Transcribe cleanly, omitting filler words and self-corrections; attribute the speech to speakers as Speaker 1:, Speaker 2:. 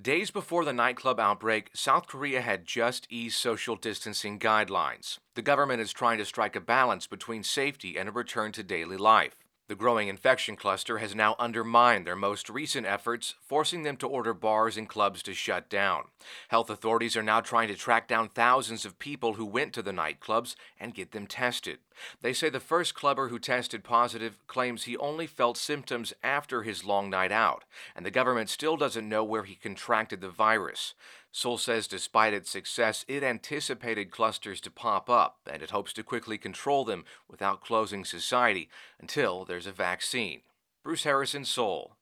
Speaker 1: Days before the nightclub outbreak, South Korea had just eased social distancing guidelines. The government is trying to strike a balance between safety and a return to daily life. The growing infection cluster has now undermined their most recent efforts, forcing them to order bars and clubs to shut down. Health authorities are now trying to track down thousands of people who went to the nightclubs and get them tested. They say the first clubber who tested positive claims he only felt symptoms after his long night out, and the government still doesn't know where he contracted the virus. Seoul says despite its success, it anticipated clusters to pop up, and it hopes to quickly control them without closing society until there's a vaccine. Bruce Harrison, Seoul.